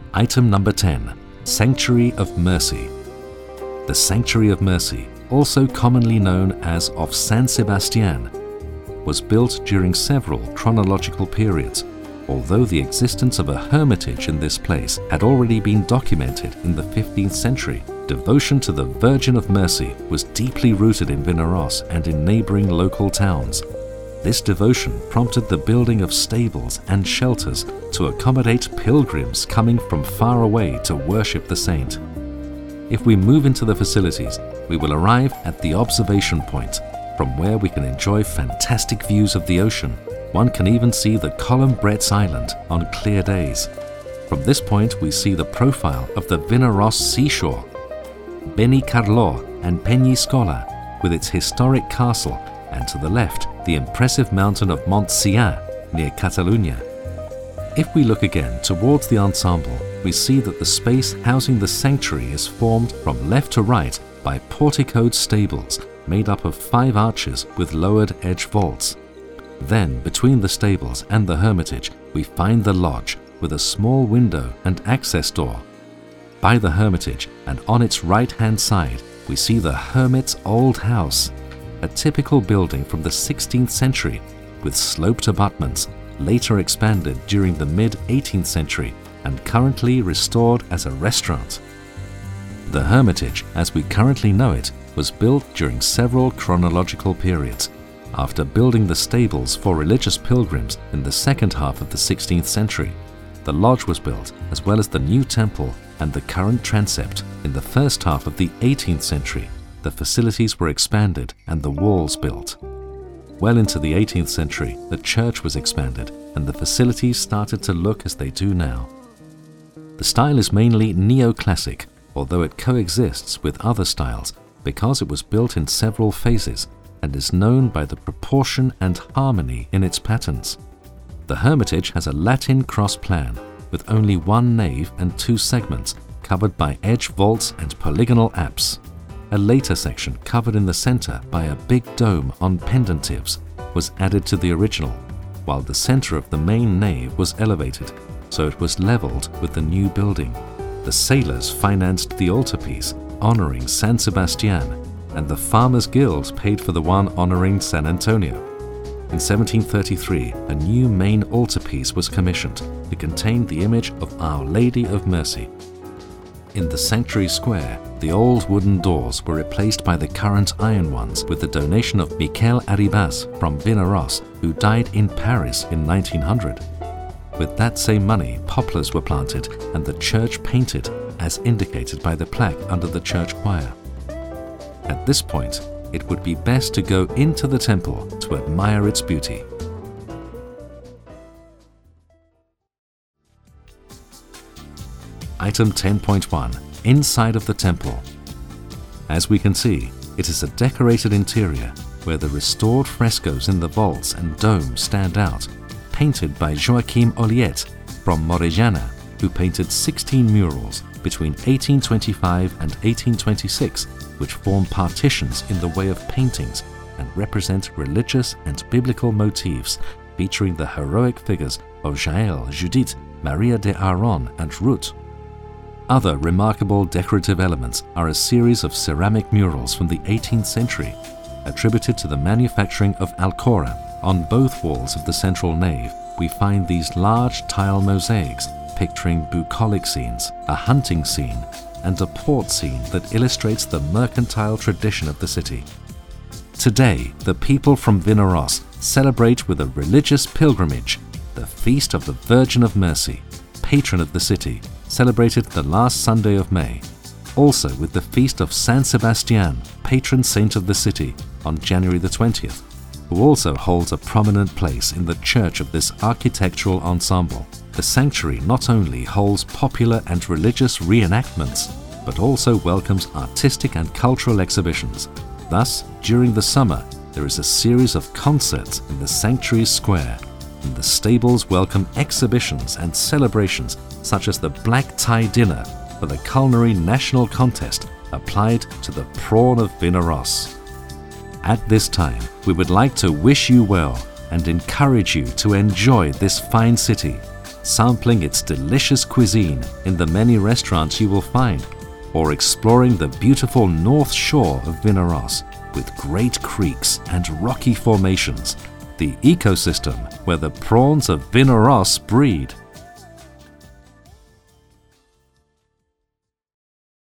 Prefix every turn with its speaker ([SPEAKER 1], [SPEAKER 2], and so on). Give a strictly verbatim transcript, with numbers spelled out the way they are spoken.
[SPEAKER 1] Item number ten. Sanctuary of Mercy. The Sanctuary of Mercy, also commonly known as of San Sebastian, was built during several chronological periods, although the existence of a hermitage in this place had already been documented in the fifteenth century. Devotion to the Virgin of Mercy was deeply rooted in Vinaròs and in neighboring local towns. This devotion prompted the building of stables and shelters to accommodate pilgrims coming from far away to worship the saint. If we move into the facilities, we will arrive at the observation point, from where we can enjoy fantastic views of the ocean. One can even see the Columbretes Island on clear days. From this point, we see the profile of the Vinaròs seashore, Benicarló and Peñíscola, with its historic castle, and to the left, the impressive mountain of Montsià, near Catalunya. If we look again towards the ensemble, we see that the space housing the sanctuary is formed from left to right by porticoed stables made up of five arches with lowered edge vaults. Then, between the stables and the hermitage, we find the lodge with a small window and access door. By the hermitage and on its right-hand side, we see the hermit's old house, a typical building from the sixteenth century with sloped abutments, later expanded during the mid-eighteenth century and currently restored as a restaurant. The hermitage, as we currently know it, was built during several chronological periods. After building the stables for religious pilgrims in the second half of the sixteenth century, the lodge was built, as well as the new temple and the current transept. In the first half of the eighteenth century, the facilities were expanded and the walls built. Well into the eighteenth century, the church was expanded and the facilities started to look as they do now. The style is mainly neoclassic, although it coexists with other styles because it was built in several phases and is known by the proportion and harmony in its patterns. The hermitage has a Latin cross plan with only one nave and two segments covered by edge vaults and polygonal apse. A later section covered in the center by a big dome on pendentives was added to the original, while the center of the main nave was elevated, so it was leveled with the new building. The sailors financed the altarpiece honoring San Sebastian, and the Farmers' Guild paid for the one honoring San Antonio. In seventeen thirty-three, a new main altarpiece was commissioned to contain the image of Our Lady of Mercy. In the sanctuary square, the old wooden doors were replaced by the current iron ones with the donation of Miquel Arribas from Vinaròs, who died in Paris in nineteen hundred. With that same money, poplars were planted and the church painted, as indicated by the plaque under the church choir. At this point, it would be best to go into the temple to admire its beauty. Item ten point one. Inside of the temple. As we can see, it is a decorated interior where the restored frescoes in the vaults and dome stand out, painted by Joaquim Olliet from Morellana, who painted sixteen murals between eighteen twenty-five and eighteen twenty-six, which form partitions in the way of paintings and represent religious and biblical motifs featuring the heroic figures of Jael, Judith, Maria de Aaron, and Ruth. Other remarkable decorative elements are a series of ceramic murals from the eighteenth century, attributed to the manufacturing of Alcora. On both walls of the central nave, we find these large tile mosaics picturing bucolic scenes, a hunting scene, and a port scene that illustrates the mercantile tradition of the city. Today, the people from Vinaròs celebrate with a religious pilgrimage the Feast of the Virgin of Mercy, patron of the city, celebrated the last Sunday of May. Also with the Feast of San Sebastian, patron saint of the city, on January the twentieth, who also holds a prominent place in the church of this architectural ensemble. The sanctuary not only holds popular and religious reenactments, but also welcomes artistic and cultural exhibitions. Thus, during the summer, there is a series of concerts in the sanctuary square, and the stables welcome exhibitions and celebrations such as the Black Tie Dinner for the culinary national contest applied to the prawn of Vinaròs. At this time, we would like to wish you well and encourage you to enjoy this fine city. sampling its delicious cuisine in the many restaurants you will find, or exploring the beautiful north shore of Vinaròs with great creeks and rocky formations, the ecosystem where the prawns of Vinaròs breed.